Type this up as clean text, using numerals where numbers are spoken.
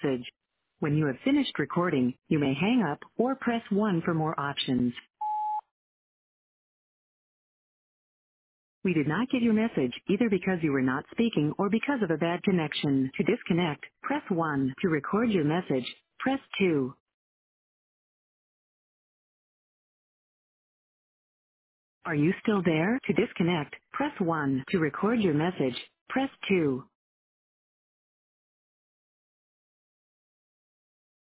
message. When you have finished recording, you may hang up or press 1 for more options. We did not get your message either because you were not speaking or because of a bad connection. To disconnect, press 1. To record your message, press 2. Are you still there? To disconnect, press 1. To record your message, press 2.